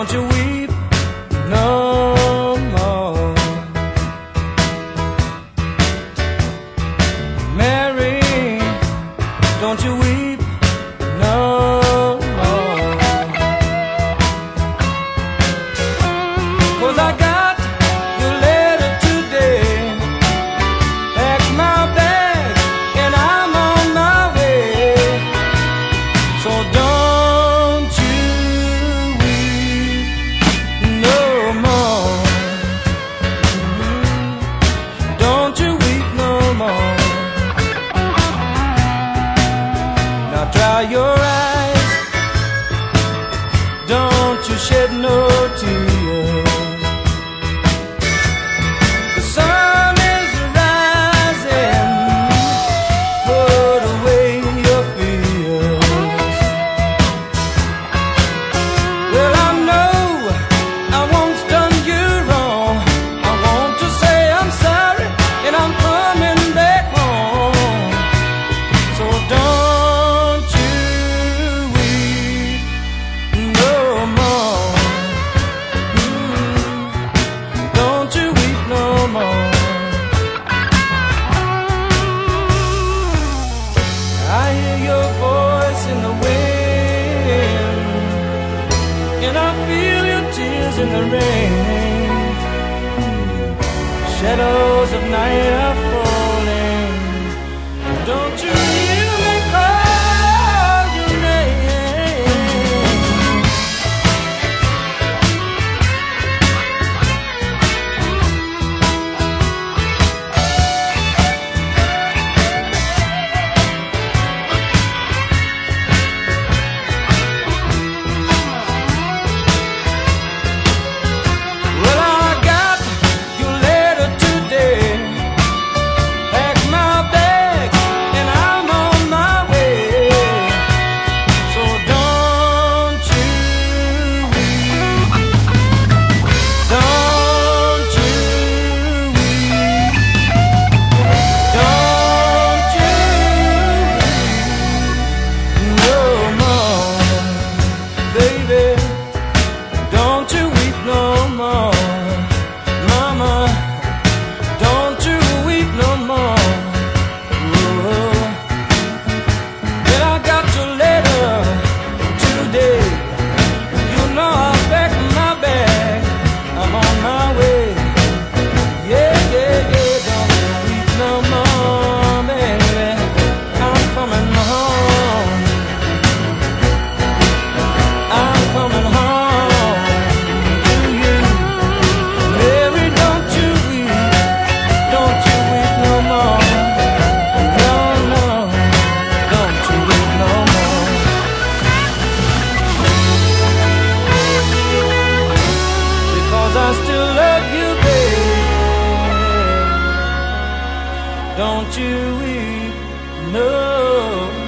Don't you weep no more. Mary, don't you weep no more. 'Cause I got your letter today. Packed my bag and I'm on my way. So don't you weep no more. Don't you weep no more. Now dry your eyes, don't you shed no tears. The sun is rising, put away your fears. Well, I know I once done you wrong. I want to say I'm sorry and I'm coming back home. So don't you weep no more. Don't you weep no more. I hear your voice in the wind, and I feel your tears in the rain. Shadows of night are falling. Don't you hear me call your name? Well, I got your letter today. Pack my bag and I'm on my way. So don't you weep. Don't you weep. Don't you weep no more, baby. Don't you weep no more, mama. Don't you weep no more. Oh. Well, I got your letter today. You know I packed my bag. I'm on my way. Yeah, yeah, yeah. Don't you weep no more, baby. I'm coming home. I'm coming home to you. Mary, don't you weep. Don't you weep no more. No, no. Don't you weep no more. Because I still love you, baby. Don't you weep no